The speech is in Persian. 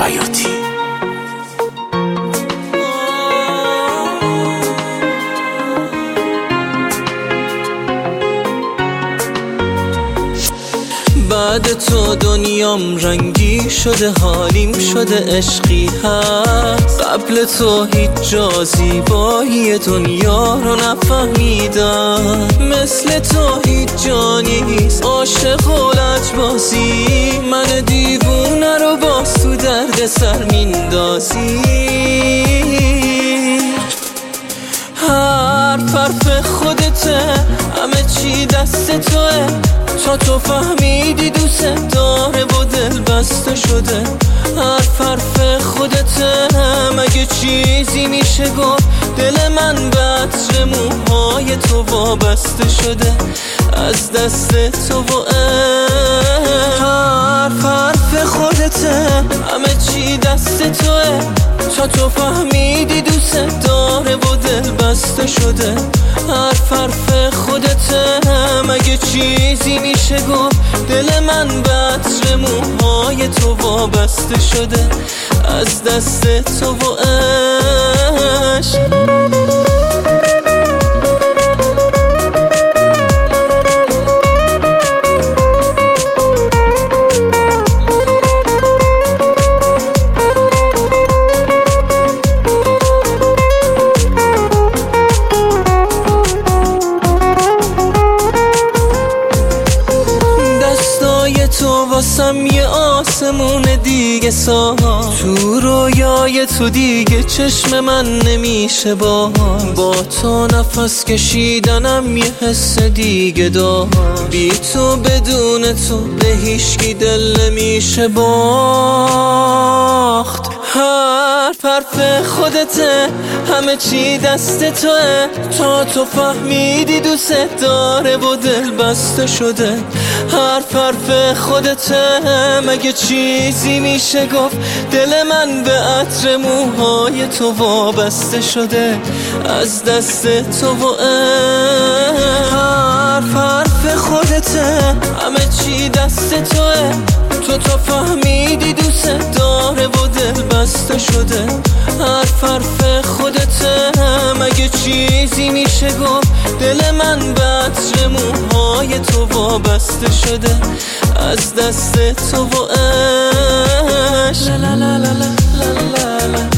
بیاتی. بعد تو دنیام رنگی شده، حالیم شده عشقی هست. قبل تو هیچ جا زیبایی دنیا رو نفهمیدم. مثل تو هیچ جا نیست، عاشق و لجبازی. من دیوونه رو باز تو درد سر میندازی. حرف خودته، همه چی دست توه. تو فهمیدی دوست داره و دل بسته شده. حرف خودته، مگه چیزی میشه گفت دل من به عطر موهای تو وابسته شده از دست تو و حرف خودته، همه چی دست توه. تو فهمیدی دوست داره و دل بسته شده. حرف خودته، مگه چیزی میشه گفت دل من به عطر موهای تو وابسته شده از دست تو و عشق. تو واسم یه آسمون دیگه ساز. تو رویای تو دیگه چشم من نمیشه با تو نفس کشیدنم یه حس دیگه دار. بی تو بدون تو به هیچکی دل نمیشه باخت. حرف خودته، همه چی دست توه. تو فهمیدی دوست داره و دل بسته شده. حرف خودته، مگه چیزی میشه گفت دل من به عطر موهای تو وابسته شده از دست تو و حرف خودته، همه چی دست توه. تو فهمیدی دوست داره و دل بسته شده. حرف خودته، مگه چیزی میشه گفت دل من به عطر موهای تو وابسته شده از دست تو و عشق. لا لا لا لا لا لا لا.